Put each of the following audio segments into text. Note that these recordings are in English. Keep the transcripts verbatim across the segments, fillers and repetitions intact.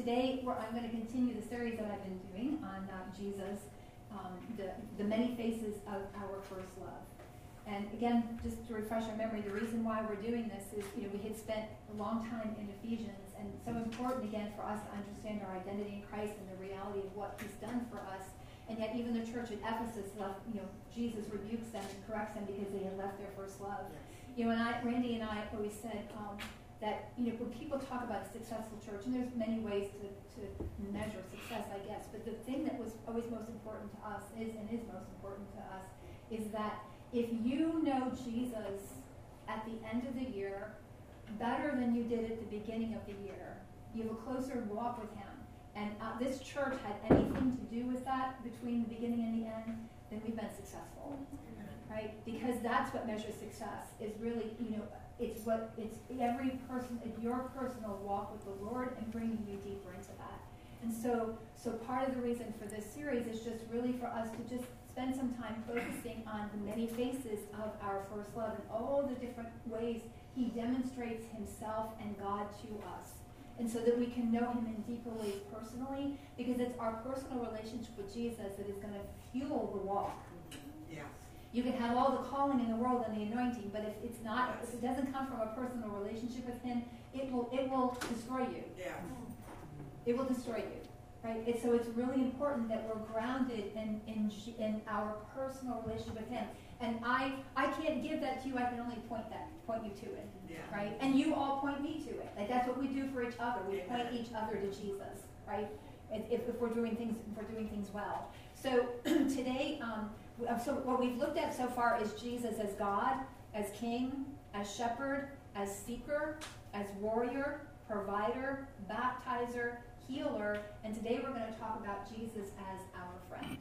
today we're, I'm going to continue the series that I've been doing on uh, Jesus, um, the, the many faces of our first love. And again, just to refresh our memory, the reason why we're doing this is, you know, we had spent a long time in Ephesians, and it's so important, again, for us to understand our identity in Christ and the reality of what he's done for us. And yet even the church at Ephesus left, you know, Jesus rebukes them and corrects them because they had left their first love. Yes. You know, and I, Randy and I always said um, that, you know, when people talk about a successful church, and there's many ways to, to measure success, I guess, but the thing that was always most important to us is, and is most important to us, is that if you know Jesus at the end of the year better than you did at the beginning of the year, you have a closer walk with him, and uh, this church had anything to do with that between the beginning and the end, then we've been successful, right? Because that's what measures success, is really, you know, it's what, it's every person, your personal walk with the Lord and bringing you deeper into that. And so, so part of the reason for this series is just really for us to just spend some time focusing on the many faces of our first love and all the different ways he demonstrates himself and God to us. And so that we can know him in deeper ways personally, because it's our personal relationship with Jesus that is going to fuel the walk. Yes. You can have all the calling in the world and the anointing, but if it's not, if it doesn't come from a personal relationship with him, it will it will destroy you. Yeah. It will destroy you. Right? It, so it's really important that we're grounded in, in in our personal relationship with him. And I I can't give that to you. I can only point that point you to it. Yeah. Right? And you all point me to it. Like that's what we do for each other. We Amen. point each other to Jesus. Right? If, if we're doing things if we're doing things well. So today, um, so what we've looked at so far is Jesus as God, as King, as Shepherd, as Seeker, as Warrior, Provider, Baptizer, Healer, and today we're going to talk about Jesus as our friend.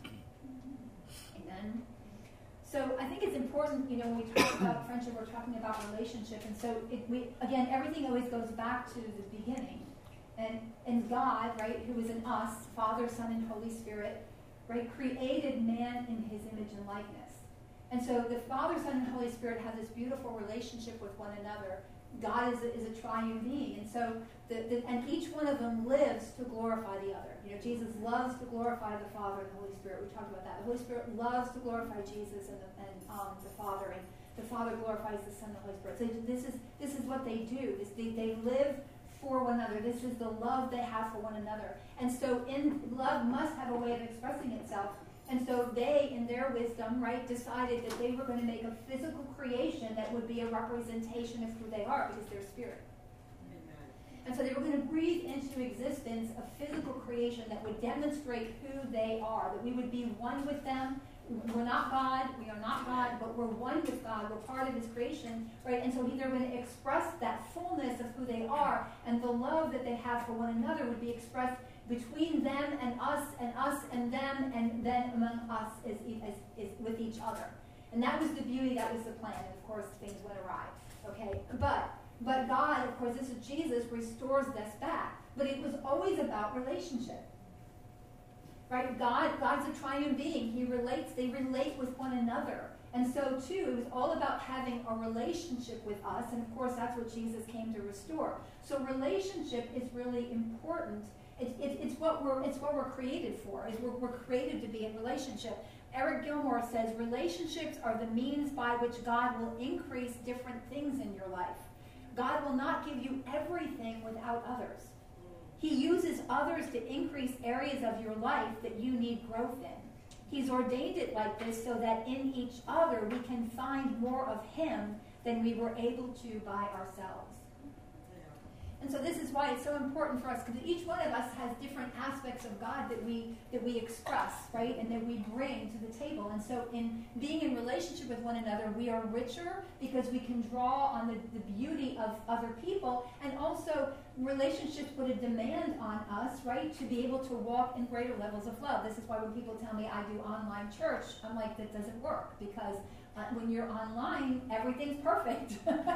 Amen. So I think it's important, you know, when we talk about friendship, we're talking about relationship, and so it, we again, everything always goes back to the beginning, and and God, right, who is in us, Father, Son, and Holy Spirit, right, created man in his image and likeness, and so the Father, Son, and Holy Spirit have this beautiful relationship with one another. God is a, is a triune being, and so the, the, and each one of them lives to glorify the other. You know, Jesus loves to glorify the Father and the Holy Spirit. We talked about that. The Holy Spirit loves to glorify Jesus and the, and um, the Father, and the Father glorifies the Son and the Holy Spirit. So this is this is what they do. This, they they live for one another. This is the love they have for one another. And so, in love must have a way of expressing itself. And so they, in their wisdom, right, decided that they were going to make a physical creation that would be a representation of who they are, because they're spirit. Amen. And so they were going to breathe into existence a physical creation that would demonstrate who they are, that we would be one with them. We're not God, we are not God, but we're one with God. We're part of his creation, right? And so they're going to express that fullness of who they are, and the love that they have for one another would be expressed between them and us, and us and them, and then among us as, as, as with each other. And that was the beauty, that was the plan. And of course, things went awry. Okay, but but God, of course, this is Jesus, restores this back. But it was always about relationship. Right? God, God's a triune being. He relates, they relate with one another. And so, too, it was all about having a relationship with us. And, of course, that's what Jesus came to restore. So relationship is really important. It's, it, it's, what we're, it's what we're created for. Is we're, we're created to be in relationship. Eric Gilmore says, relationships are the means by which God will increase different things in your life. God will not give you everything without others. He uses others to increase areas of your life that you need growth in. He's ordained it like this so that in each other we can find more of him than we were able to by ourselves. And so this is why it's so important for us, because each one of us has different aspects of God that we that we express, right, and that we bring to the table. And so in being in relationship with one another, we are richer because we can draw on the, the beauty of other people, and also relationships put a demand on us, right, to be able to walk in greater levels of love. This is why when people tell me I do online church, I'm like, that doesn't work, because Uh, when you're online, everything's perfect,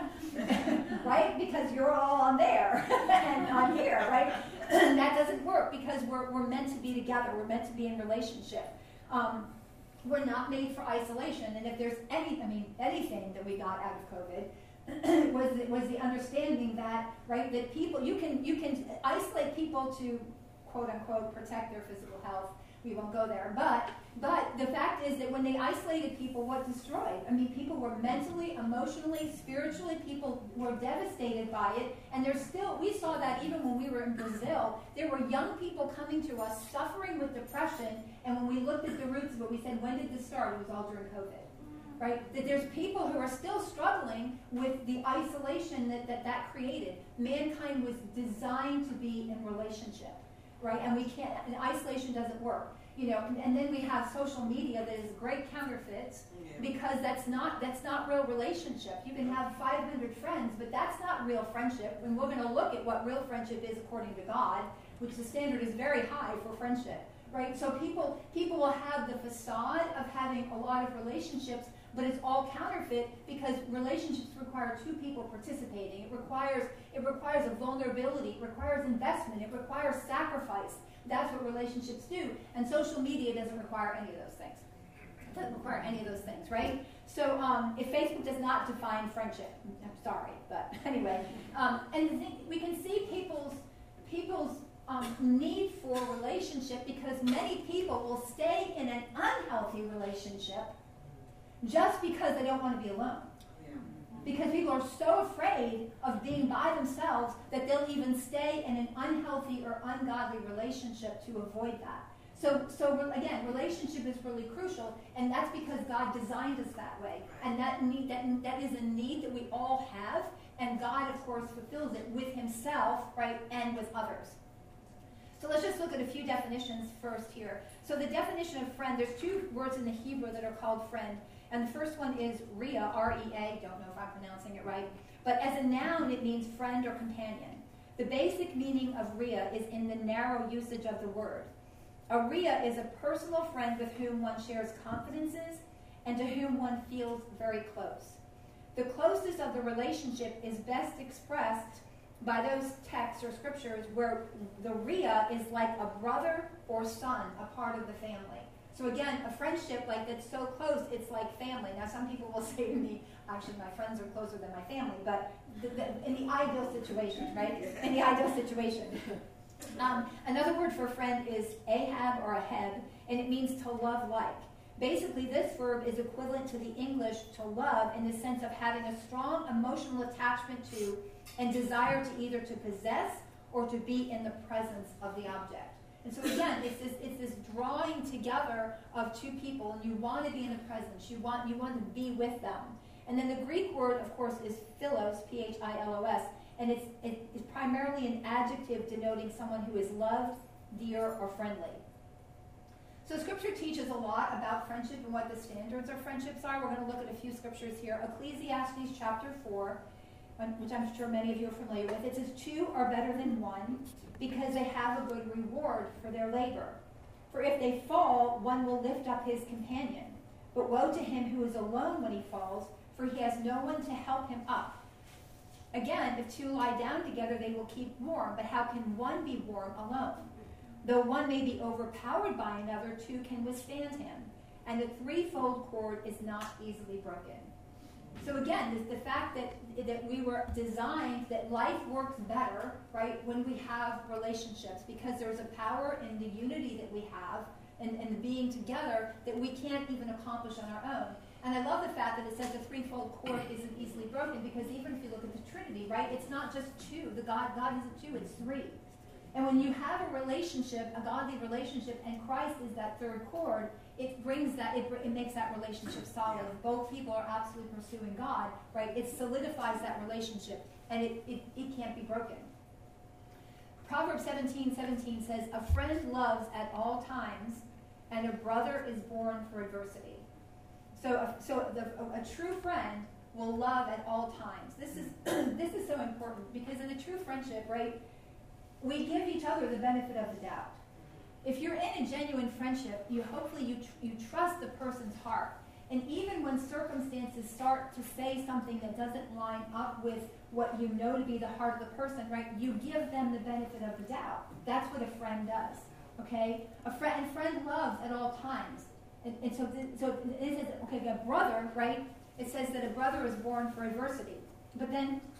right? Because you're all on there and I'm here, right? That doesn't work because we're we're meant to be together. We're meant to be in relationship. Um, we're not made for isolation. And if there's any, I mean, anything that we got out of COVID was the, was the understanding that, right, that people you can you can isolate people to quote unquote protect their physical health. We won't go there. But but the fact is that when they isolated people, what destroyed? I mean, people were mentally, emotionally, spiritually, people were devastated by it. And there's still, we saw that even when we were in Brazil, there were young people coming to us suffering with depression. And when we looked at the roots of it, we said, when did this start? It was all during COVID. Right? That there's people who are still struggling with the isolation that, that that created. Mankind was designed to be in relationship. Right, and we can't. And isolation doesn't work, you know. And, and then we have social media that is great counterfeits yeah. because that's not that's not real relationship. You can have five hundred friends, but that's not real friendship. And we're going to look at what real friendship is according to God, which the standard is very high for friendship, right? So people people will have the facade of having a lot of relationships, but it's all counterfeit because relationships require two people participating. It requires it requires a vulnerability. It requires investment. It requires sacrifice. That's what relationships do. And social media doesn't require any of those things. It doesn't require any of those things, right? So um, if Facebook does not define friendship, I'm sorry, but anyway. Um, and the thing, we can see people's people's um, need for relationship because many people will stay in an unhealthy relationship just because they don't want to be alone. Yeah. Because people are so afraid of being by themselves that they'll even stay in an unhealthy or ungodly relationship to avoid that. So, so again, relationship is really crucial, and that's because God designed us that way. And that need, that, that is a need that we all have, and God, of course, fulfills it with himself, right, and with others. So let's just look at a few definitions first here. So the definition of friend, there's two words in the Hebrew that are called friend. And the first one is Ria, R E A, don't know if I'm pronouncing it right. But as a noun, it means friend or companion. The basic meaning of Ria is in the narrow usage of the word. A Ria is a personal friend with whom one shares confidences and to whom one feels very close. The closeness of the relationship is best expressed by those texts or scriptures where the Ria is like a brother or son, a part of the family. So again, a friendship like that's so close, it's like family. Now, some people will say to me, actually, my friends are closer than my family, but the, the, in the ideal situation, right? In the ideal situation. Um, another word for friend is ahab or aheb, and it means to love like. Basically, this verb is equivalent to the English to love in the sense of having a strong emotional attachment to and desire to either to possess or to be in the presence of the object. And so again, it's this it's this drawing together of two people, and you want to be in the presence. You want you want to be with them. And then the Greek word, of course, is philos, P H I L O S, and it's it is primarily an adjective denoting someone who is loved, dear, or friendly. So Scripture teaches a lot about friendship and what the standards of friendships are. We're going to look at a few scriptures here. Ecclesiastes chapter four, which I'm sure many of you are familiar with. It says, two are better than one, because they have a good reward for their labor. For if they fall, one will lift up his companion. But woe to him who is alone when he falls, for he has no one to help him up. Again, if two lie down together, they will keep warm. But how can one be warm alone? Though one may be overpowered by another, two can withstand him. And the threefold cord is not easily broken. So again, the fact that that we were designed, that life works better, right, when we have relationships, because there's a power in the unity that we have and, and being together that we can't even accomplish on our own. And I love the fact that it says the threefold cord isn't easily broken, because even if you look at the Trinity, right, it's not just two. The God, God isn't two, it's three. And when you have a relationship, a godly relationship, and Christ is that third cord, it brings that, it, it makes that relationship solid. If both people are absolutely pursuing God, right, it solidifies that relationship, and it, it, it can't be broken. Proverbs seventeen seventeen says, a friend loves at all times, and a brother is born for adversity. So, a, so the, a, a true friend will love at all times. This is this is so important, because in a true friendship, right, we give each other the benefit of the doubt. If you're in a genuine friendship, you hopefully you tr- you trust the person's heart. And even when circumstances start to say something that doesn't line up with what you know to be the heart of the person, right, you give them the benefit of the doubt. That's what a friend does, okay? A friend, and friend loves at all times. And, and so, th- so it is, okay, a brother, right, it says that a brother is born for adversity. But then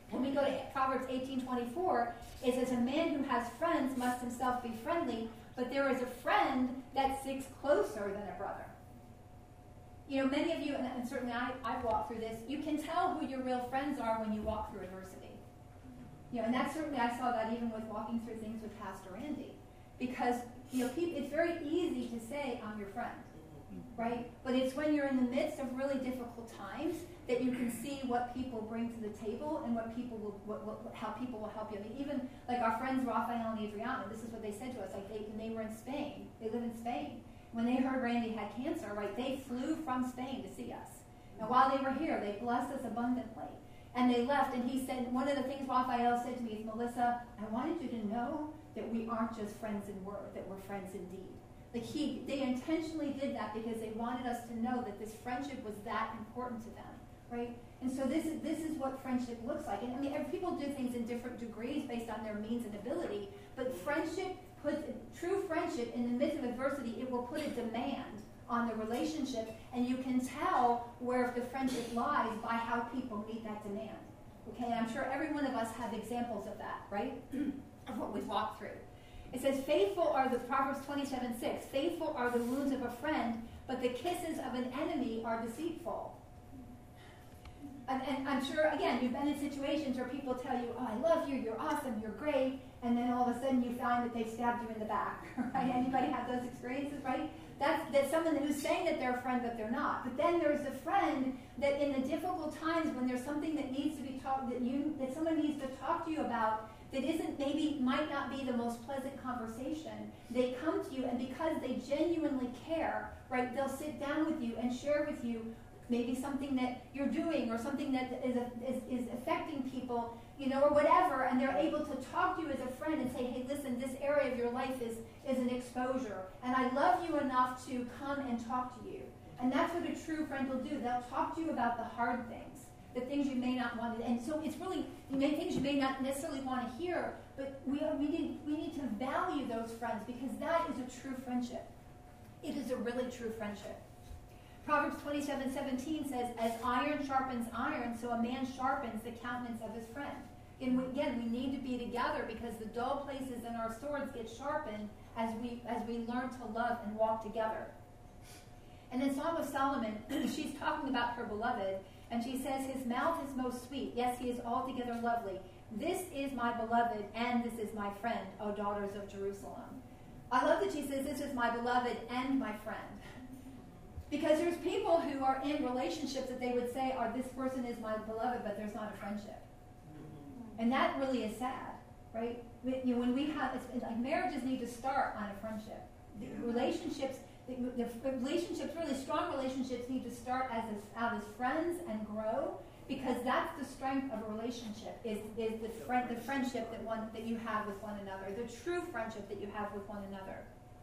When we go to Proverbs eighteen twenty-four, it says, a man who has friends must himself be friendly, but there is a friend that sticks closer than a brother. You know, many of you, and certainly I, I've walked through this, you can tell who your real friends are when you walk through adversity. You know, and that's certainly, I saw that even with walking through things with Pastor Andy. Because, you know, people, it's very easy to say, I'm your friend, right? But it's when you're in the midst of really difficult times that you can see what people bring to the table and what people will, what, what, how people will help you. I mean, even like our friends Raphael and Adriana, this is what they said to us. Like they, when they were in Spain, they live in Spain. When they heard Randy had cancer, right, they flew from Spain to see us. And while they were here, they blessed us abundantly. And they left, and he said, one of the things Raphael said to me is, Melissa, I wanted you to know that we aren't just friends in word, that we're friends indeed. Like he, they intentionally did that because they wanted us to know that this friendship was that important to them, right? And so this is this is what friendship looks like. And I mean, people do things in different degrees based on their means and ability, but friendship puts true friendship in the midst of adversity. It will put a demand on the relationship, and you can tell where the friendship lies by how people meet that demand. Okay, and I'm sure every one of us have examples of that, right? Of what we've walked through. It says, faithful are the, Proverbs twenty-seven six, faithful are the wounds of a friend, but the kisses of an enemy are deceitful. And, and I'm sure, again, you've been in situations where people tell you, oh, I love you, you're awesome, you're great, and then all of a sudden you find that they've stabbed you in the back, right? Anybody have those experiences, right? That's, that's someone who's saying that they're a friend, but they're not. But then there's a friend that in the difficult times when there's something that needs to be talked, that you, that someone needs to talk to you about, that isn't, maybe might not be the most pleasant conversation, they come to you, and because they genuinely care, right, they'll sit down with you and share with you maybe something that you're doing or something that is, is, is affecting people, you know, or whatever, and they're able to talk to you as a friend and say, hey, listen, this area of your life is, is an exposure, and I love you enough to come and talk to you. And that's what a true friend will do. They'll talk to you about the hard things, the things you may not want to, and so it's really, you may, things you may not necessarily want to hear, but we, we, need, we need to value those friends because that is a true friendship. It is a really true friendship. Proverbs twenty-seven seventeen says, as iron sharpens iron, so a man sharpens the countenance of his friend. And we, again, we need to be together because the dull places in our swords get sharpened as we as we learn to love and walk together. And in Song of Solomon, she's talking about her beloved, and she says, his mouth is most sweet. Yes, he is altogether lovely. This is my beloved, and this is my friend, O daughters of Jerusalem. I love that she says, this is my beloved and my friend. Because there's people who are in relationships that they would say, oh, this person is my beloved, but there's not a friendship. And that really is sad, right? We, you know, when we have, it's, like marriages need to start on a friendship. The relationships, the, the relationships, really strong relationships need to start as a, out as friends and grow, because that's the strength of a relationship, is, is the, friend, the friendship that, one, that you have with one another, the true friendship that you have with one another.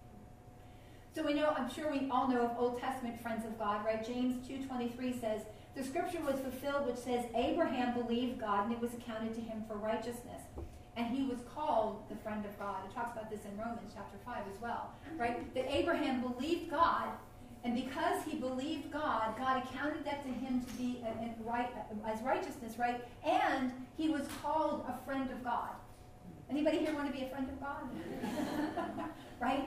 So we know, I'm sure we all know of Old Testament friends of God, right? James two twenty-three says, the scripture was fulfilled which says, Abraham believed God and it was accounted to him for righteousness. And he was called the friend of God. It talks about this in Romans chapter five as well, right? That Abraham believed God, and because he believed God, God accounted that to him to be a, a right, as righteousness, right? And he was called a friend of God. Anybody here want to be a friend of God? Right?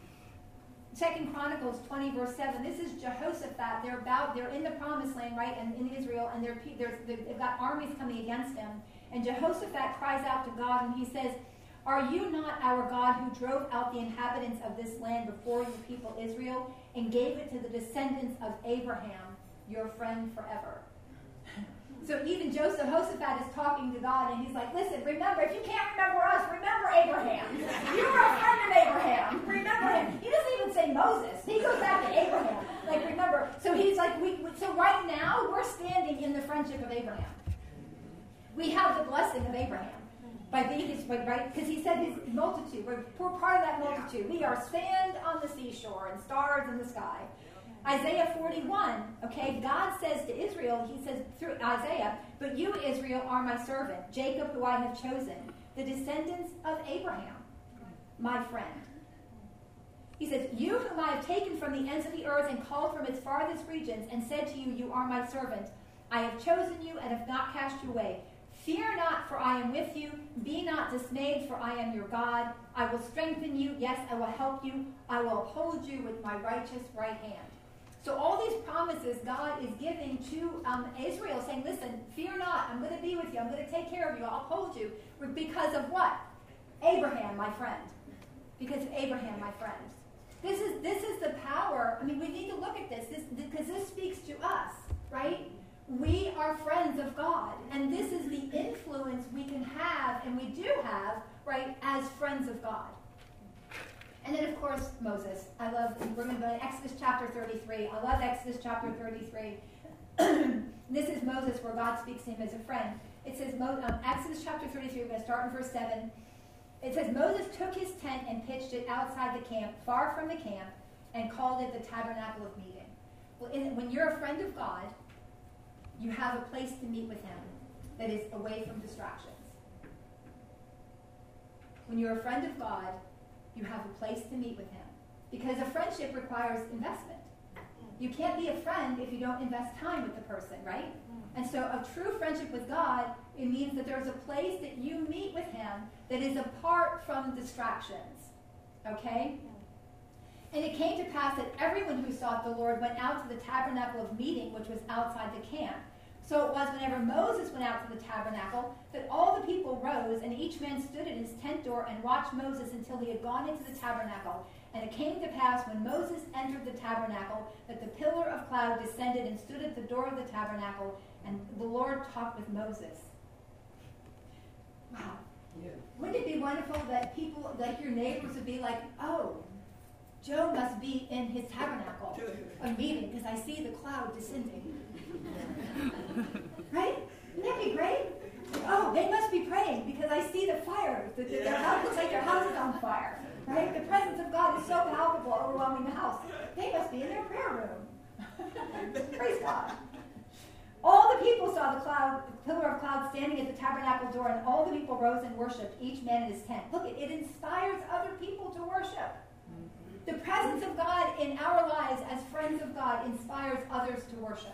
Second Chronicles twenty, verse seven. This is Jehoshaphat. They're about, they're in the promised land, right, and in Israel, and they're, they're, they've got armies coming against him. And Jehoshaphat cries out to God, and he says, are you not our God who drove out the inhabitants of this land before your people Israel and gave it to the descendants of Abraham, your friend forever? So even Joseph Jehoshaphat is talking to God, and he's like, listen, remember, if you can't remember us, remember Abraham. You were a friend of Abraham. Remember him. He doesn't even say Moses. He goes back to Abraham. Like, remember. So he's like, we, we, so right now, we're standing in the friendship of Abraham. We have the blessing of Abraham. By being his, right? Because he said his multitude, we're, we're part of that multitude. We are sand on the seashore and stars in the sky. Isaiah forty-one, okay, God says to Israel, he says through Isaiah, but you, Israel, are my servant, Jacob, who I have chosen, the descendants of Abraham, my friend. He says, you whom I have taken from the ends of the earth and called from its farthest regions and said to you, you are my servant. I have chosen you and have not cast you away. Fear not, for I am with you. Be not dismayed, for I am your God. I will strengthen you. Yes, I will help you. I will uphold you with my righteous right hand. So all these promises God is giving to um, Israel, saying, listen, fear not. I'm going to be with you. I'm going to take care of you. I'll uphold you. Because of what? Abraham, my friend. Because of Abraham, my friend. This is this is the power. I mean, we need to look at this, this because this speaks to us, right? We are friends of God, and this is the influence we can have, and we do have, right, as friends of God. And then, of course, Moses. I love, we're going to go to Exodus chapter thirty-three. I love Exodus chapter thirty-three. This is Moses where God speaks to him as a friend. It says, um, Exodus chapter thirty-three, we're going to start in verse seven. It says, Moses took his tent and pitched it outside the camp, far from the camp, and called it the tabernacle of meeting. Well, in, when you're a friend of God, you have a place to meet with him that is away from distractions. When you're a friend of God, you have a place to meet with him. Because a friendship requires investment. You can't be a friend if you don't invest time with the person, right? And so a true friendship with God, it means that there's a place that you meet with him that is apart from distractions. Okay? And it came to pass that everyone who sought the Lord went out to the tabernacle of meeting, which was outside the camp. So it was whenever Moses went out to the tabernacle that all the people rose, and each man stood at his tent door and watched Moses until he had gone into the tabernacle. And it came to pass when Moses entered the tabernacle that the pillar of cloud descended and stood at the door of the tabernacle, and the Lord talked with Moses. Wow. Yeah. Wouldn't it be wonderful that people, like your neighbors, would be like, oh, Joe must be in his tabernacle, a meeting, because I see the cloud descending. Right? Wouldn't that be great? Oh, they must be praying because I see the fire. The, the, their house looks like their house is on fire. Right? The presence of God is so palpable, overwhelming the house. They must be in their prayer room. Praise God. All the people saw the cloud, the pillar of cloud standing at the tabernacle door, and all the people rose and worshipped, each man in his tent. Look, it, it inspires other people to worship. The presence of God in our lives as friends of God inspires others to worship.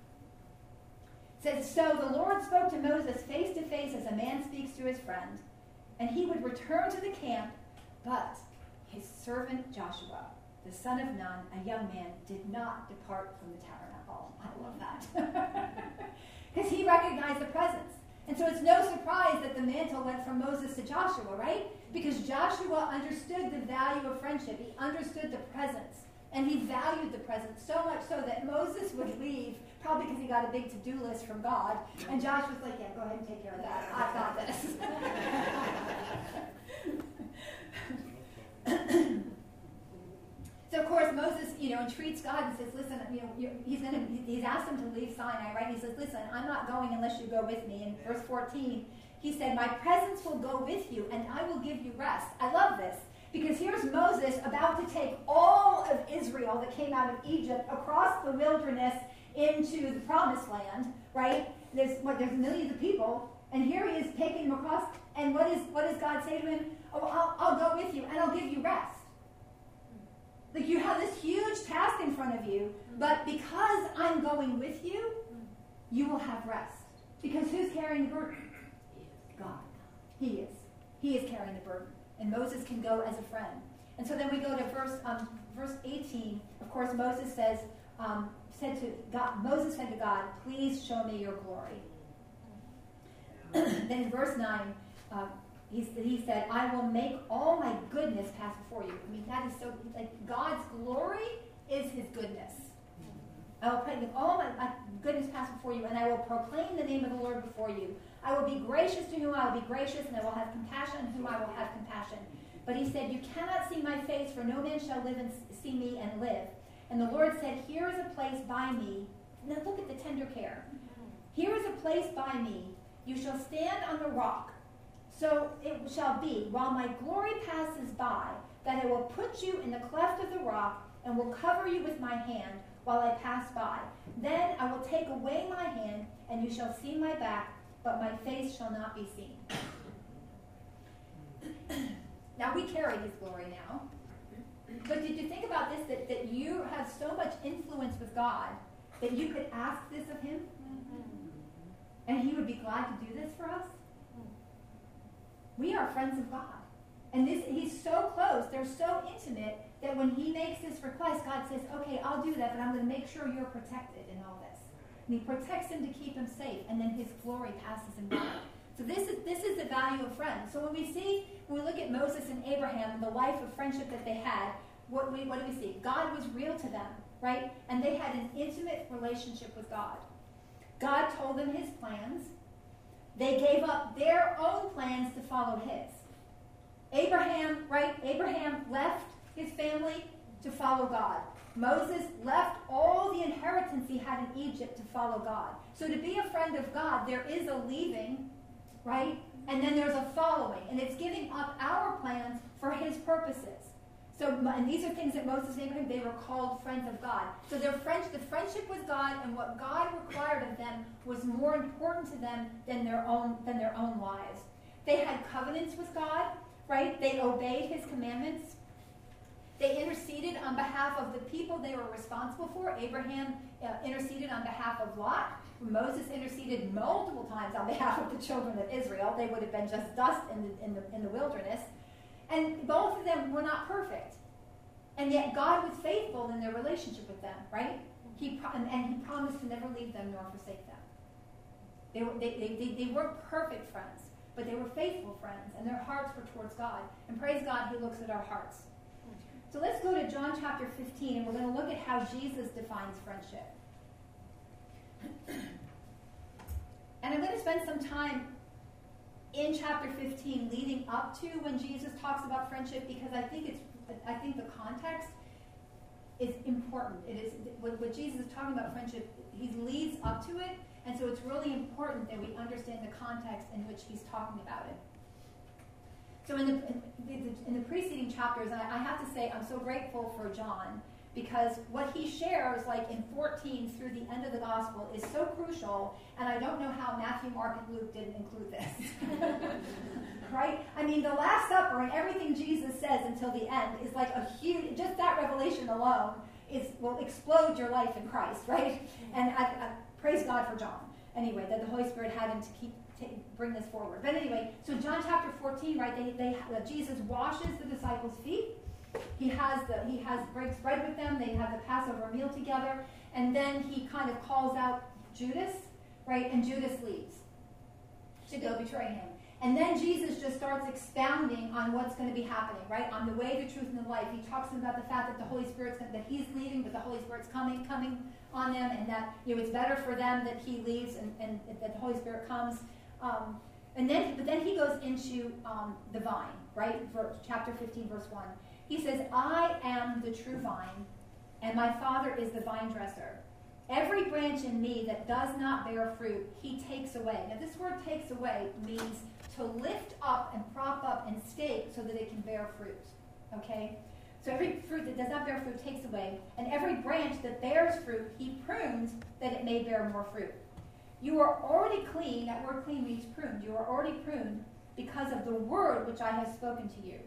It says, so the Lord spoke to Moses face to face as a man speaks to his friend, and he would return to the camp, but his servant Joshua, the son of Nun, a young man, did not depart from the tabernacle. I love that. Because he recognized the presence. And so it's no surprise that the mantle went from Moses to Joshua, right? Because Joshua understood the value of friendship. He understood the presence. And he valued the presence so much so that Moses would leave, probably because he got a big to-do list from God. And Josh was like, yeah, go ahead and take care of that. I've got this. So, of course, Moses, you know, entreats God and says, listen, you know, you're, he's going to, he's asked him to leave Sinai, right? He says, listen, I'm not going unless you go with me. In verse fourteen, he said, my presence will go with you, and I will give you rest. I love this, because here's Moses about to take all of Israel that came out of Egypt across the wilderness into the promised land, right? There's, what, there's millions of people, and here he is taking them across, and what, is, what does God say to him? Oh, I'll, I'll go with you, and I'll give you rest. Like, you have this huge task in front of you, but because I'm going with you, you will have rest. Because who's carrying the burden? God. He is. He is carrying the burden. And Moses can go as a friend. And so then we go to verse um, verse eighteen. Of course, Moses says, um, said to God, Moses said to God, please show me your glory. Then in verse nine, uh, He, he said, I will make all my goodness pass before you. I mean, that is so, like, God's glory is his goodness. I will make all my, my goodness pass before you, and I will proclaim the name of the Lord before you. I will be gracious to whom I will be gracious, and I will have compassion on whom I will have compassion. But he said, you cannot see my face, for no man shall live and see me and live. And the Lord said, here is a place by me. Now look at the tender care. Here is a place by me. You shall stand on the rock. So it shall be, while my glory passes by, that I will put you in the cleft of the rock and will cover you with my hand while I pass by. Then I will take away my hand, and you shall see my back, but my face shall not be seen. Now we carry his glory now. But did you think about this, that, that you have so much influence with God that you could ask this of him? And he would be glad to do this for us? We are friends of God. And this, he's so close, they're so intimate, that when he makes this request, God says, okay, I'll do that, but I'm going to make sure you're protected in all this. And he protects him to keep him safe, and then his glory passes him by. So this is this is the value of friends. So when we see, when we look at Moses and Abraham and the life of friendship that they had, what, we, what do we see? God was real to them, right? And they had an intimate relationship with God. God told them his plans. They gave up their own plans to follow his. Abraham, right? Abraham left his family to follow God. Moses left all the inheritance he had in Egypt to follow God. So to be a friend of God, there is a leaving, right? And then there's a following. And it's giving up our plans for his purposes. So, and these are things that Moses and Abraham, they were called friends of God. So their friend, the friendship with God and what God required of them was more important to them than their own, than their own lives. They had covenants with God, right? They obeyed his commandments. They interceded on behalf of the people they were responsible for. Abraham uh, interceded on behalf of Lot. Moses interceded multiple times on behalf of the children of Israel. They would have been just dust in the, in the, in the wilderness. And both of them were not perfect. And yet God was faithful in their relationship with them, right? He pro- and, and he promised to never leave them nor forsake them. They, were, they, they, they, they weren't perfect friends, but they were faithful friends, and their hearts were towards God. And praise God, he looks at our hearts. So let's go to John chapter fifteen, and we're going to look at how Jesus defines friendship. And I'm going to spend some time in chapter fifteen leading up to when Jesus talks about friendship, because I think it's I think the context is important. It is what, what Jesus is talking about friendship, he leads up to it, and so it's really important that we understand the context in which he's talking about it. So in the, in the, in the preceding chapters, and I, I have to say I'm so grateful for John, because what he shares, like in fourteen through the end of the gospel, is so crucial, and I don't know how Matthew, Mark, and Luke didn't include this. Right? I mean, the Last Supper and everything Jesus says until the end is like a huge, just that revelation alone is will explode your life in Christ, right? And I, I praise God for John. Anyway, that the Holy Spirit had him to keep to bring this forward. But anyway, so John chapter fourteen, right? They, they, uh, Jesus washes the disciples' feet. He has the he has breaks bread with them. They have the Passover meal together, and then he kind of calls out Judas, right? And Judas leaves to go betray him. And then Jesus just starts expounding on what's going to be happening, right? On the way, the truth, and the life. He talks about the fact that the Holy Spirit's going, that he's leaving, but the Holy Spirit's coming, coming on them, and that you know it's better for them that he leaves and, and that the Holy Spirit comes. Um, and then, but then he goes into um, the vine, right? Verse, chapter fifteen, verse one. He says, "I am the true vine, and my Father is the vine dresser. Every branch in me that does not bear fruit, he takes away." Now, this word "takes away" means to lift up and prop up and stake so that it can bear fruit. Okay? So every fruit that does not bear fruit takes away, and every branch that bears fruit, he prunes that it may bear more fruit. You are already clean. That word "clean" means pruned. You are already pruned because of the word which I have spoken to you.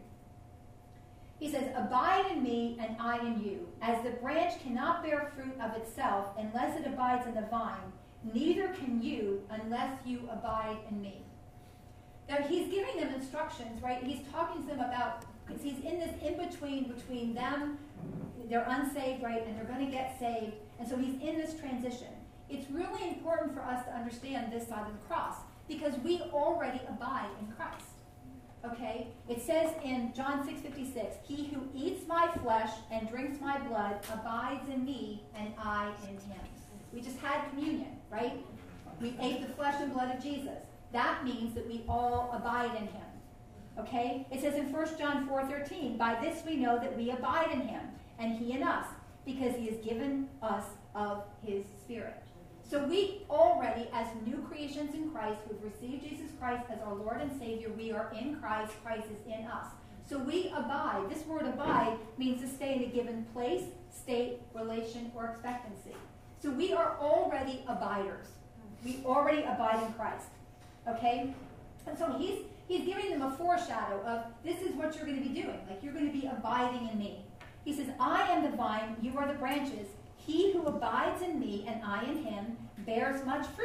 He says, "Abide in me and I in you. As the branch cannot bear fruit of itself unless it abides in the vine, neither can you unless you abide in me." Now, he's giving them instructions, right? He's talking to them about, because he's in this in-between between them, they're unsaved, right, and they're going to get saved. And so he's in this transition. It's really important for us to understand this side of the cross, because we already abide in Christ. Okay? It says in John six fifty-six, "He who eats my flesh and drinks my blood abides in me, and I in him." We just had communion, right? We ate the flesh and blood of Jesus. That means that we all abide in him. Okay? It says in First John four thirteen, "By this we know that we abide in him, and he in us, because he has given us of his Spirit." So we already, as new creations in Christ, who've received Jesus Christ as our Lord and Savior, we are in Christ. Christ is in us. So we abide. This word "abide" means to stay in a given place, state, relation, or expectancy. So we are already abiders. We already abide in Christ. Okay? And so he's he's giving them a foreshadow of this is what you're going to be doing. Like, you're going to be abiding in me. He says, "I am the vine, you are the branches. He who abides in me and I in him bears much fruit.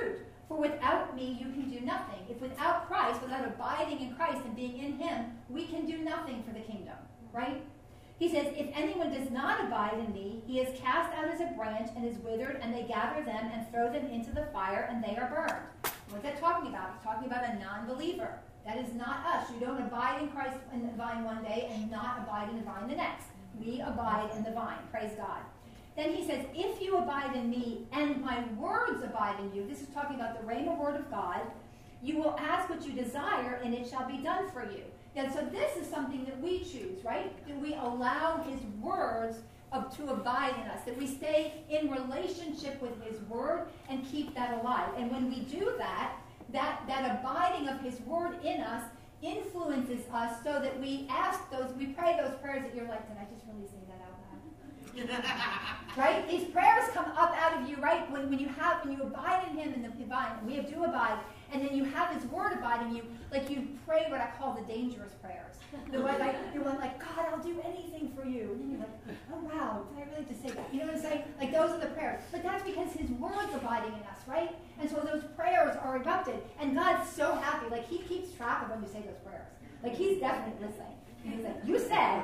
For without me, you can do nothing. If without Christ, without abiding in Christ and being in him, we can do nothing for the kingdom, right? He says, if anyone does not abide in me, he is cast out as a branch and is withered, and they gather them and throw them into the fire, and they are burned. What's that talking about? He's talking about a non-believer. That is not us. You don't abide in Christ in the vine one day and not abide in the vine the next. We abide in the vine. Praise God. Then he says, if you abide in me and my words abide in you, this is talking about the rhema word of God, you will ask what you desire and it shall be done for you. And so this is something that we choose, right? That we allow his words of, to abide in us, that we stay in relationship with his word and keep that alive. And when we do that, that, that abiding of his word in us influences us so that we ask those, we pray those prayers that you're like, did I just really say that out loud? Right? These prayers come up out of you, right? When, when you have, when you abide in him and the divine, we have to abide, and then you have his word abiding you, like you pray what I call the dangerous prayers. The one like, you're one like, God, I'll do anything for you. And then you're like, oh wow, did I really just say that? You know what I'm saying? Like those are the prayers. But that's because his word's abiding in us, right? And so those prayers are erupted. And God's so happy. Like he keeps track of when you say those prayers. Like he's definitely listening. And he's like, you said.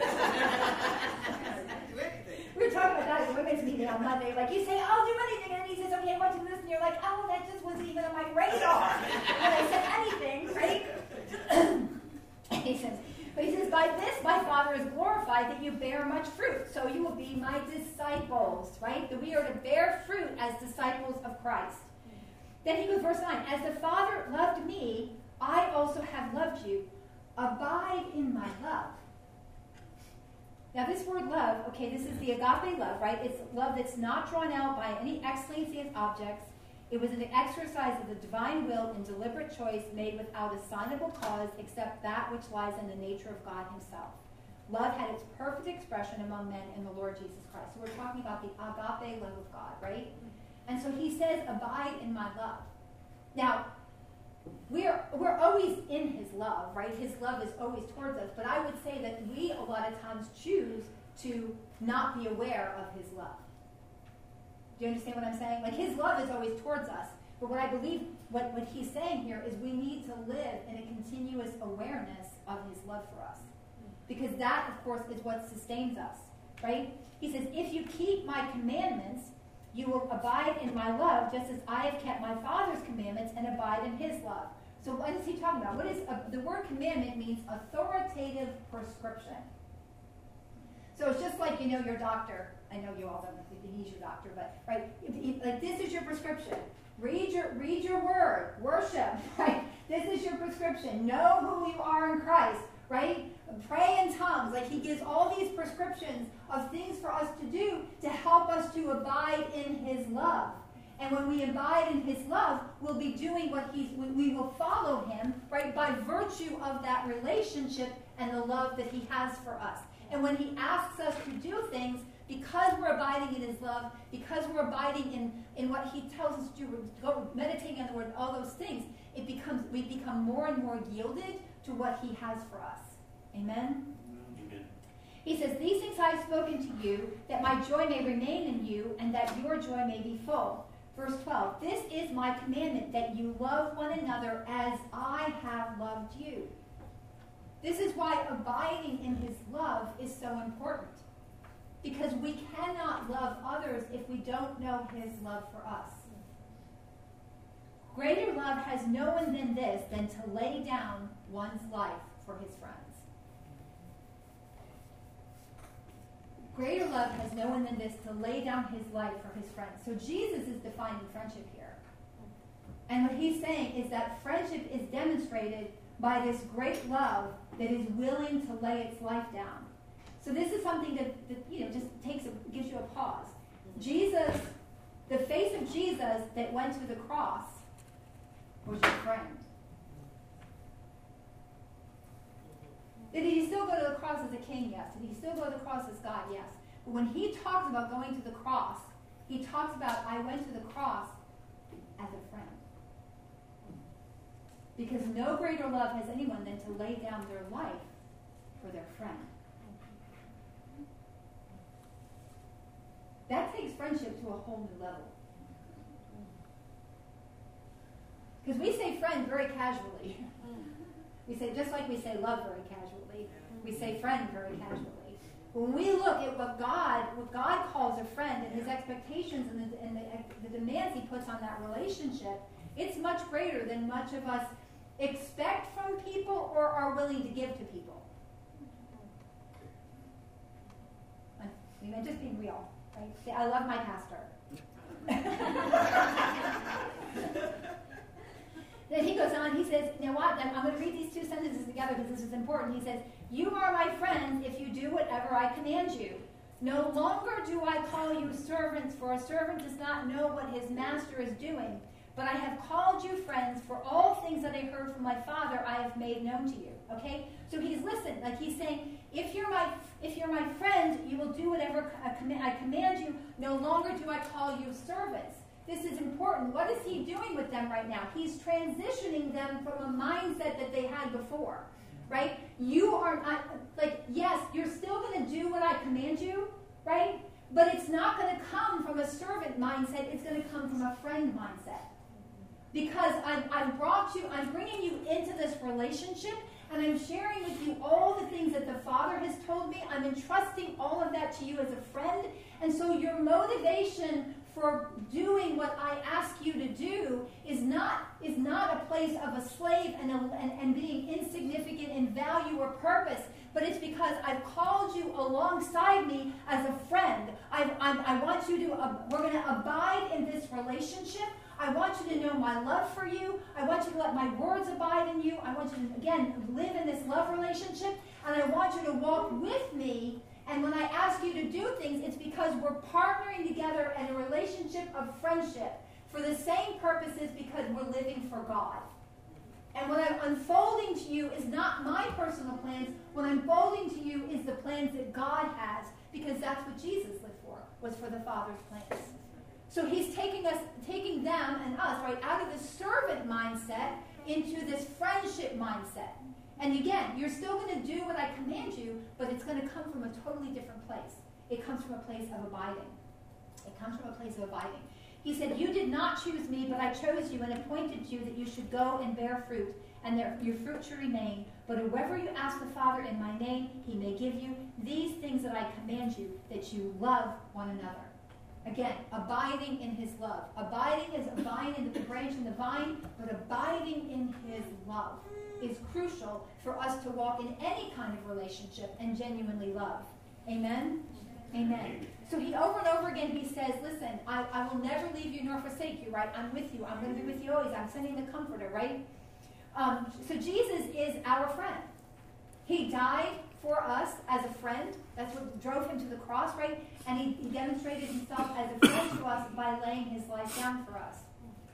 We were talking about that at the women's meeting on Monday. Like, you say, I'll do anything. And then he says, okay, I want you to listen. You're like, oh, that just wasn't even on my radar. When I said anything, right? he says, but he says, by this my Father is glorified that you bear much fruit. So you will be my disciples, right? That we are to bear fruit as disciples of Christ. Then he goes, verse nine, as the Father loved me, I also have loved you. Abide in my love. Now this word love, okay, this is the agape love, right? It's love that's not drawn out by any excellency of objects. It was an exercise of the divine will and deliberate choice made without assignable cause except that which lies in the nature of God himself. Love had its perfect expression among men in the Lord Jesus Christ. So we're talking about the agape love of God, right? And so he says, abide in my love. Now, We're we're always in his love, right? His love is always towards us. But I would say that we a lot of times choose to not be aware of his love. Do you understand what I'm saying? Like his love is always towards us. But what I believe, what, what he's saying here is we need to live in a continuous awareness of his love for us. Because that, of course, is what sustains us, right? He says, if you keep my commandments, you will abide in my love, just as I have kept my Father's commandments and abide in his love. So what is he talking about? What is a, the word commandment means authoritative prescription. So it's just like, you know, your doctor. I know you all don't think he's your doctor, but right, like this is your prescription. Read your read your word, worship. Right, this is your prescription. Know who you are in Christ. Right? Pray in tongues. Like he gives all these prescriptions of things for us to do to help us to abide in his love. And when we abide in his love, we'll be doing what he's, we will follow him, right, by virtue of that relationship and the love that he has for us. And when he asks us to do things, because we're abiding in his love, because we're abiding in, in what he tells us to do, go meditating on the word, all those things, it becomes we become more and more yielded to what he has for us. Amen? Amen. He says, these things I have spoken to you, that my joy may remain in you, and that your joy may be full. Verse twelve, this is my commandment, that you love one another as I have loved you. This is why abiding in his love is so important. Because we cannot love others if we don't know his love for us. Greater love has no one than this, than to lay down one's life for his friends. Greater love has no one than this, to lay down his life for his friends. So Jesus is defining friendship here. And what he's saying is that friendship is demonstrated by this great love that is willing to lay its life down. So this is something that, that you know, just takes a, gives you a pause. Jesus, the face of Jesus that went to the cross was your friend. Did he still go to the cross as a king? Yes. Did he still go to the cross as God? Yes. But when he talks about going to the cross, he talks about, I went to the cross as a friend. Because no greater love has anyone than to lay down their life for their friend. That takes friendship to a whole new level. friend very casually. We say, just like we say love very casually, we say friend very casually. When we look at what God, what God calls a friend and his expectations and, the, and the, the demands he puts on that relationship, it's much greater than much of us expect from people or are willing to give to people. I mean, I'm just being real, right? See, I love my pastor. Then he goes on, he says, you know what, I'm going to read these two sentences together because this is important. He says, you are my friends if you do whatever I command you. No longer do I call you servants, for a servant does not know what his master is doing. But I have called you friends, for all things that I heard from my Father I have made known to you. Okay? So he's listened. Like he's saying, if you're my if you're my friend, you will do whatever I command you. No longer do I call you servants. This is important. What is he doing with them right now? He's transitioning them from a mindset that they had before. Right? You are not, like, yes, you're still going to do what I command you, right? But it's not going to come from a servant mindset. It's going to come from a friend mindset. Because I've, I've brought you, I'm bringing you into this relationship, and I'm sharing with you all the things that the Father has told me. I'm entrusting all of that to you as a friend. And so your motivation for doing what I ask you to do is not is not a place of a slave and, a, and, and being insignificant in value or purpose, but it's because I've called you alongside me as a friend. I, I, I want you to, uh, we're going to abide in this relationship. I want you to know my love for you. I want you to let my words abide in you. I want you to, again, live in this love relationship, and I want you to walk with me. And when I ask you to do things, it's because we're partnering together in a relationship of friendship for the same purposes, because we're living for God. And what I'm unfolding to you is not my personal plans. What I'm unfolding to you is the plans that God has, because that's what Jesus lived for, was for the Father's plans. So he's taking us, taking them and us, right, out of the servant mindset into this friendship mindset. And again, you're still going to do what I command you, but it's going to come from a totally different place. It comes from a place of abiding. It comes from a place of abiding. He said, you did not choose me, but I chose you and appointed you that you should go and bear fruit, and there, your fruit should remain. But whoever you ask the Father in my name, he may give you these things that I command you, that you love one another. Again, abiding in his love. Abiding is abiding in the branch and the vine, but abiding in his love is crucial for us to walk in any kind of relationship and genuinely love. Amen? Amen. So he over and over again, he says, listen, I, I will never leave you nor forsake you, right? I'm with you. I'm going to be with you always. I'm sending the comforter, right? Um, so Jesus is our friend. He died for us as a friend. That's what drove him to the cross, right? And he, he demonstrated himself as a friend to us by laying his life down for us.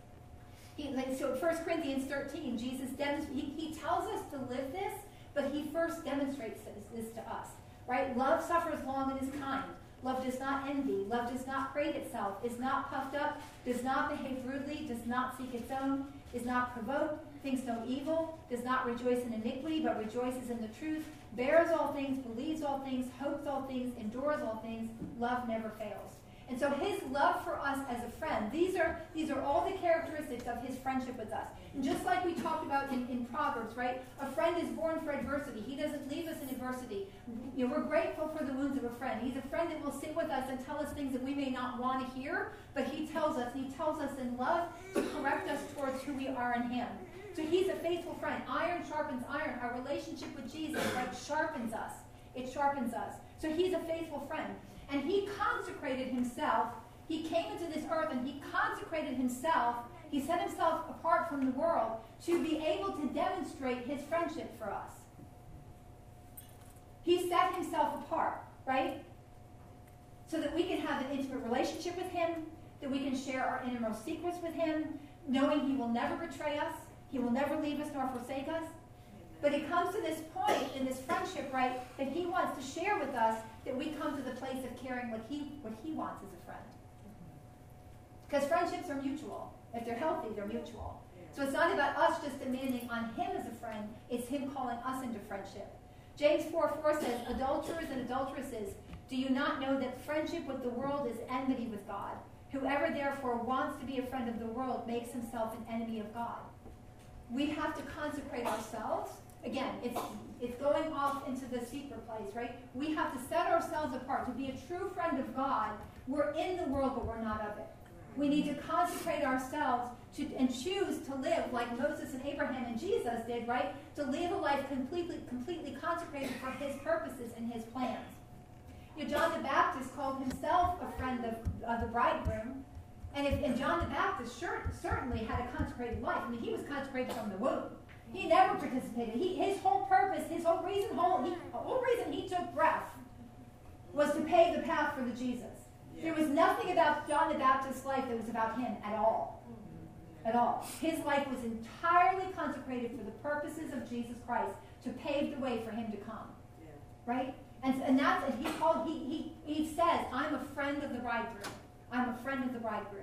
He, so First Corinthians thirteen, Jesus demonstrates, he, he tells us to live this, but he first demonstrates this, this to us, right? Love suffers long and is kind. Love does not envy. Love does not parade itself, is not puffed up, does not behave rudely, does not seek its own, is not provoked, thinks no evil, does not rejoice in iniquity, but rejoices in the truth, bears all things, believes all things, hopes all things, endures all things. Love never fails. And so his love for us as a friend, these are these are all the characteristics of his friendship with us. And just like we talked about in, in Proverbs, right? A friend is born for adversity. He doesn't leave us in adversity. You know, we're grateful for the wounds of a friend. He's a friend that will sit with us and tell us things that we may not want to hear, but he tells us, he tells us in love to correct us towards who we are in him. So he's a faithful friend. Iron sharpens iron. Our relationship with Jesus, right, sharpens us. It sharpens us. So he's a faithful friend. And he consecrated himself. He came into this earth and he consecrated himself. He set himself apart from the world to be able to demonstrate his friendship for us. He set himself apart, right? So that we can have an intimate relationship with him, that we can share our innermost secrets with him, knowing he will never betray us, he will never leave us nor forsake us. But it comes to this point in this friendship, right, that he wants to share with us, that we come to the place of caring what he what he wants as a friend. Because friendships are mutual. If they're healthy, they're mutual. So it's not about us just demanding on him as a friend, it's him calling us into friendship. James four four says, adulterers and adulteresses, do you not know that friendship with the world is enmity with God? Whoever therefore wants to be a friend of the world makes himself an enemy of God. we have to consecrate ourselves. Again, it's it's going off into the secret place, right? We have to set ourselves apart to be a true friend of God. We're in the world, but we're not of it. We need to consecrate ourselves to, and choose to live like Moses and Abraham and Jesus did, right? To live a life completely, completely consecrated for his purposes and his plans. You know, John the Baptist called himself a friend of, of the bridegroom. And, if, and John the Baptist sure, certainly had a consecrated life. I mean, he was consecrated from the womb. He never participated. He, his whole purpose, his whole reason, whole, he, the whole reason he took breath was to pave the path for the Jesus. Yeah. There was nothing about John the Baptist's life that was about him at all. Mm-hmm. At all. His life was entirely consecrated for the purposes of Jesus Christ to pave the way for him to come. Yeah. Right? And, and that's, and he called, he, he, he says, I'm a friend of the bridegroom. I'm a friend of the bridegroom.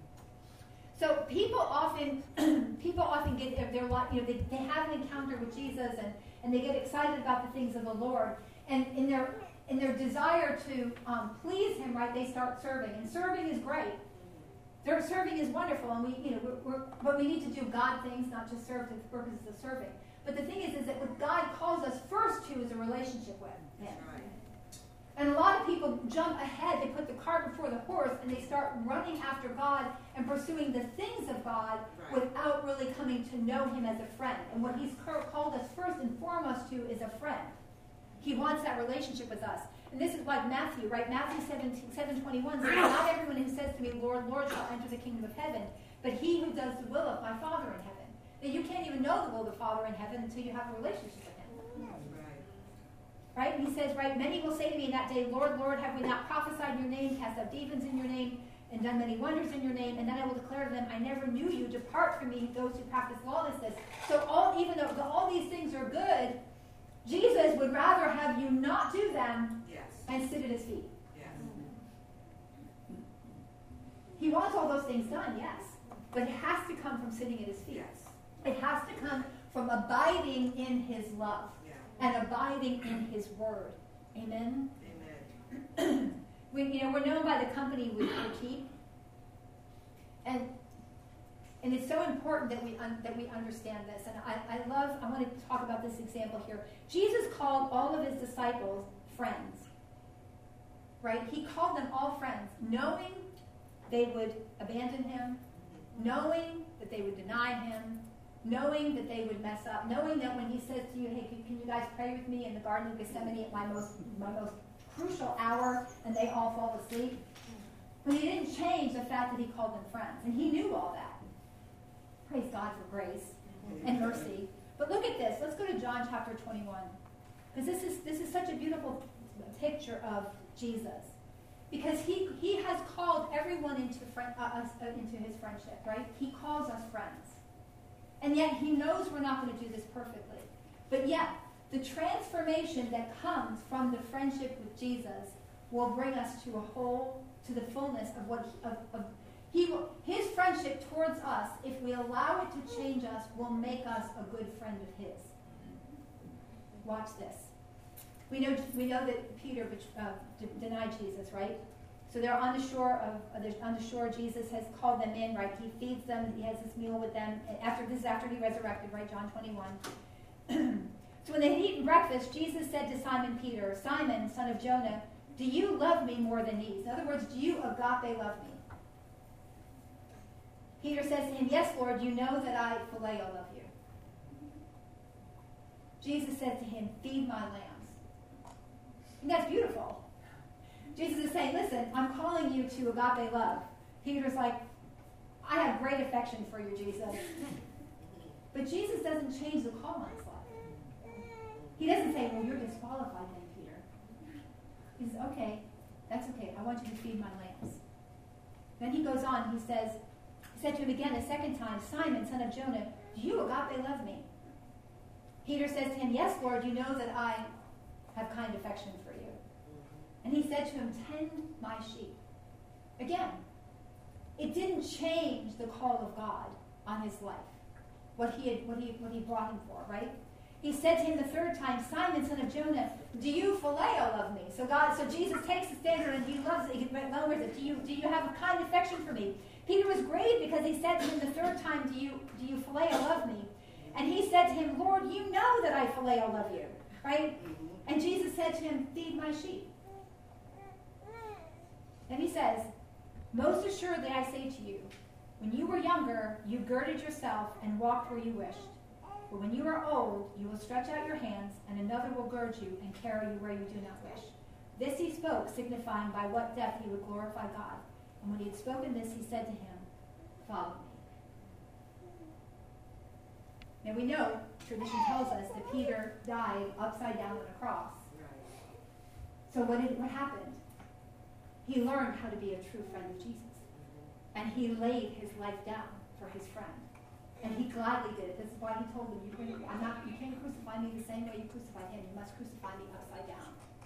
So people often, people often get their, their you know, they, they have an encounter with Jesus and, and they get excited about the things of the Lord. And in their in their desire to um, please Him, right, they start serving. And serving is great. Their serving is wonderful, and we, you know, we're, we're, but we need to do God things, not just serve for the purposes of serving. But the thing is, is that what God calls us first to is a relationship with Him. And a lot of people jump ahead. They put the cart before the horse, and they start running after God and pursuing the things of God right. without really coming to know Him as a friend. And what He's called us first and foremost to is a friend. He wants that relationship with us. And this is like Matthew, right? Matthew seven twenty-one says, not everyone who says to me, Lord, Lord, shall enter the kingdom of heaven, but he who does the will of my Father in heaven. Now, you can't even know the will of the Father in heaven until you have a relationship with Him. Right? And he says, right, many will say to me in that day, Lord, Lord, have we not prophesied in your name, cast out demons in your name, and done many wonders in your name? And then I will declare to them, I never knew you. Depart from me, those who practice lawlessness. So all, even though all these things are good, Jesus would rather have you not do them yes. and sit at His feet. Yes. He wants all those things done, yes. But it has to come from sitting at His feet. Yes. It has to come from abiding in His love. And abiding in His Word. Amen? Amen. we, you know, we're known by the company we keep. And and it's so important that we un, that we understand this. And I, I love, I want to talk about this example here. Jesus called all of His disciples friends. Right? He called them all friends, knowing they would abandon Him, knowing that they would deny Him, knowing that they would mess up, knowing that when He says to you, hey, can, can you guys pray with me in the Garden of Gethsemane at my most my most crucial hour, and they all fall asleep. But He didn't change the fact that He called them friends, and He knew all that. Praise God for grace and mercy. But look at this. Let's go to John chapter twenty-one, because this is this is such a beautiful picture of Jesus, because He He has called everyone into friend, uh, us uh, into His friendship, right? He calls us friends. And yet He knows we're not going to do this perfectly. But yet, the transformation that comes from the friendship with Jesus will bring us to a whole, to the fullness of what he, of, of he will, His friendship towards us, if we allow it to change us, will make us a good friend of His. Watch this. We know we know that Peter uh, de- denied Jesus, right? So they're on the shore of uh, on the shore. Jesus has called them in, right? He feeds them. He has this meal with them. And after this is after He resurrected, right? John twenty-one. So when they had eaten breakfast, Jesus said to Simon Peter, Simon, son of Jonah, do you love me more than these? In other words, do you agape love me? Peter says to Him, yes, Lord, you know that I phileo love you. Jesus says to him, feed my lambs. And that's beautiful. Jesus is saying, listen, I'm calling you to agape love. Peter's like, I have great affection for you, Jesus. But Jesus doesn't change the call on His life. He doesn't say, well, you're disqualified then, Peter. He says, okay, that's okay. I want you to feed my lambs. Then He goes on. He says, He said to him again a second time, Simon, son of Jonah, do you agape love me? Peter says to him, yes, Lord, you know that I have kind affection for you. And He said to him, tend my sheep. Again, it didn't change the call of God on his life, what he had, what he, what he brought him for, right? He said to him the third time, Simon, son of Jonah, do you phileo love me? So God, so Jesus takes the standard and He loves it. He lowers it. Do you, do you have a kind affection for me? Peter was grieved because He said to him the third time, do you, do you phileo love me? And he said to him, Lord, you know that I phileo love you, right? And Jesus said to him, feed my sheep. Then he says, most assuredly I say to you, when you were younger, you girded yourself and walked where you wished. But when you are old, you will stretch out your hands, and another will gird you and carry you where you do not wish. This he spoke, signifying by what death he would glorify God. And when he had spoken this, he said to him, follow me. Now we know, tradition tells us that Peter died upside down on a cross. So what did what happened? He learned how to be a true friend of Jesus. And he laid his life down for his friend. And he gladly did it. This is why he told them, you, can, I'm not, you can't crucify me the same way you crucified him. You must crucify me upside down.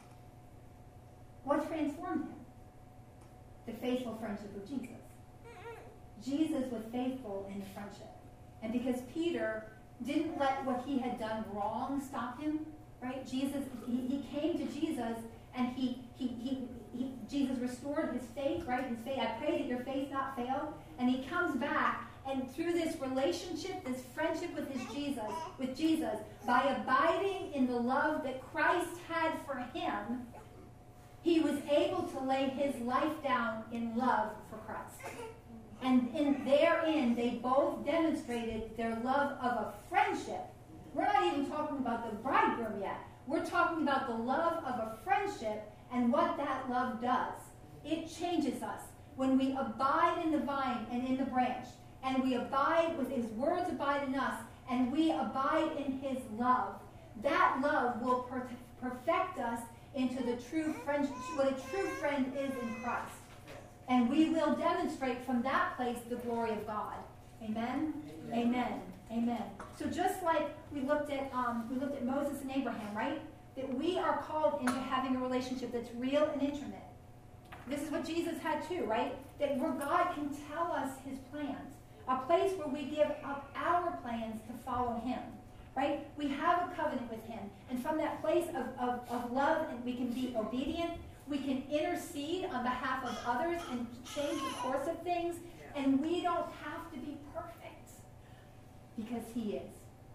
What transformed him? The faithful friendship of Jesus. Jesus was faithful in the friendship. And because Peter didn't let what he had done wrong stop him, right? Jesus, he, he came to Jesus and he, he, he, he, Jesus restored his faith, right? His faith. I pray that your faith not fail. And he comes back, and through this relationship, this friendship with his Jesus, with Jesus, by abiding in the love that Christ had for him, he was able to lay his life down in love for Christ. And in therein, they both demonstrated their love of a friendship. We're not even talking about the bridegroom yet. We're talking about the love of a friendship and what that love does. It changes us. When we abide in the vine and in the branch, and we abide with his words abide in us, and we abide in his love, that love will per- perfect us into the true friend, what a true friend is in Christ. And we will demonstrate from that place the glory of God. Amen? Amen. Amen. Amen. So just like we looked at um, we looked at Moses and Abraham, right? That we are called into having a relationship that's real and intimate. This is what Jesus had too, right? That where God can tell us his plans. A place where we give up our plans to follow him. Right? We have a covenant with him. And from that place of, of, of love, and we can be obedient. We can intercede on behalf of others and change the course of things. And we don't have to be perfect. Because he is.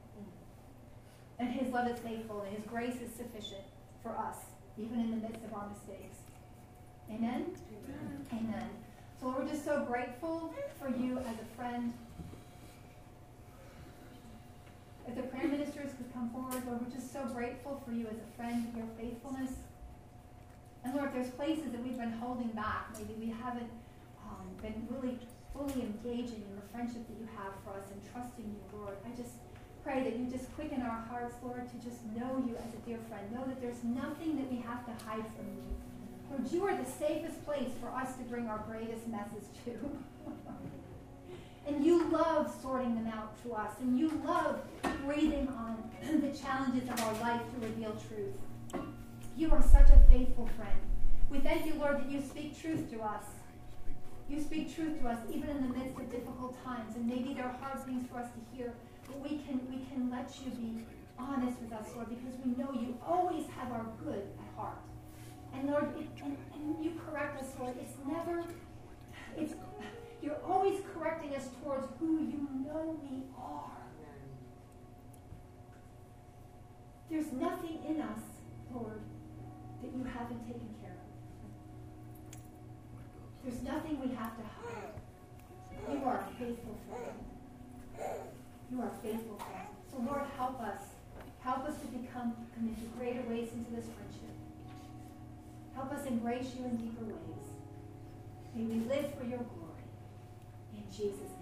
And his love is faithful, and his grace is sufficient for us, even in the midst of our mistakes. Amen? Amen. Amen. So Lord, we're just so grateful for you as a friend. If the prayer ministers could come forward, Lord, we're just so grateful for you as a friend, your faithfulness. And Lord, if there's places that we've been holding back, maybe we haven't um, been really fully engaging in the friendship that you have for us and trusting you, Lord, I just pray that you just quicken our hearts, Lord, to just know you as a dear friend. Know that there's nothing that we have to hide from you. Lord, you are the safest place for us to bring our greatest message to. And you love sorting them out to us. And you love breathing on the challenges of our life to reveal truth. You are such a faithful friend. We thank you, Lord, that you speak truth to us. You speak truth to us even in the midst of difficult times. And maybe there are hard things for us to hear. But we can, we can let you be honest with us, Lord, because we know you always have our good at heart. And Lord, it, and, and you correct us, Lord. It's never, it's, you're always correcting us towards who you know we are. There's nothing in us, Lord, that you haven't taken care of. There's nothing we have to hide. You are a faithful friend. You are a faithful friend. So Lord, help us. Help us to become, come into greater ways into this friendship. Help us embrace you in deeper ways. May we live for your glory. In Jesus' name.